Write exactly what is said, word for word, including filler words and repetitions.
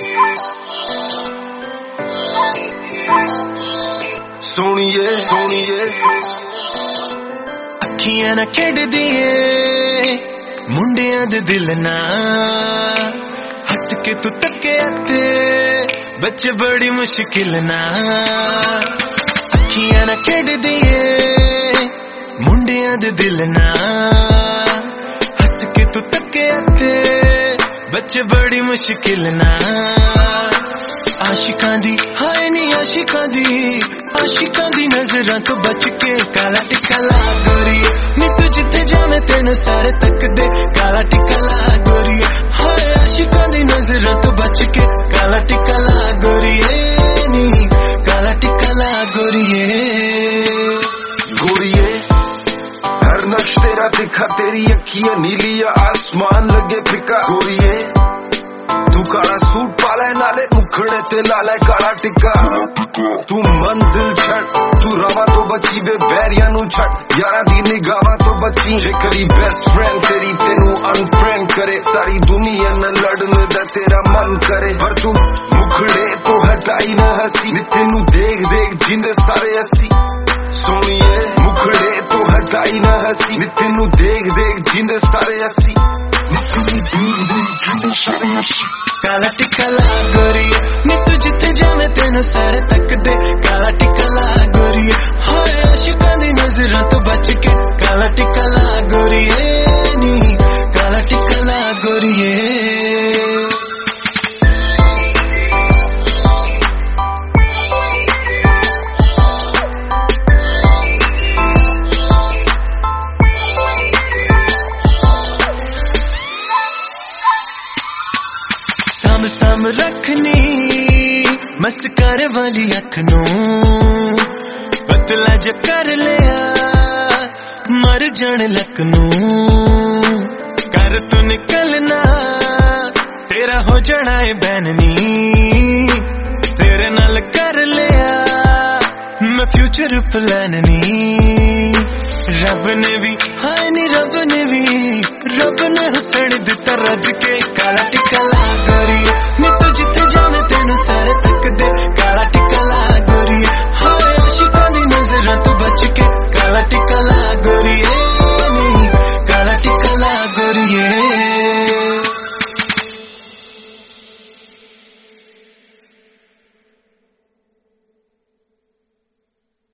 सोनिए सोनिए अखियां ना खेडदी ए मुंडियां दे दिल ना हस के तू तके ते बच्चे बड़ी मुश्किल ना अखियां ना खेडदी ए मुंडियां दे दिल ना हस के तू तके ते बच्चे बड़ी मुश्किल ना आशिकां दी हाय नी आशिकां दी आशिकां दी नजरां तो बच के काला टिक्का ला गोरिए नी तू जिथे जावे तेनू सारे तक दे काला टिक्का ला गोरिए हाय आशिकां दी नजरां तो बच के काला टिक्का ला गोरिए नी काला टिक्का ला गोरिए गोरिए हर नक्श तेरा दिखा तेरी अखियां नीली आसमान लगे फिका गोरिए तू काला सूट पाला नाले मुखड़े ते लाला काला टिक्का तू मंजिल छड़ तू रवा तो बची वे बैरिया नु छड़ यारा दी निगाहां तो बची जे करी बेस्ट फ्रेंड तेरी तेनू अनफ्रेंड करे सारी दुनिया न लड़ने दा तेरा मन करे पर तू मुखड़े तो हटाई न हसी तेनू देख देख जिंदे सारे हसी सोनिए मुखड़े तो हटाई न हसी तेनू देख देख जिंदे सारे हसी काला टिक्का ला गोरिए नी तू जिथे जावे तेनू सारे तक दे काला टिक्का ला गोरिए हाय आशिकां दी नजरां तो बच के काला टिक्का ला गोरिए नी काला टिक्का ला गोरिए साम साम रखनी मस्त कर वाली अख नू पतला ज कर लिया मर जाने लक नू कर तू निकलना तेरा हो जाना है बैननी तेरे नाल कर लिया मैं फ्यूचर प्लान नी रब ने भी हाय नी रब ने भी रब ने हुसैन दिता रज के काला टिक्का ला गोरिए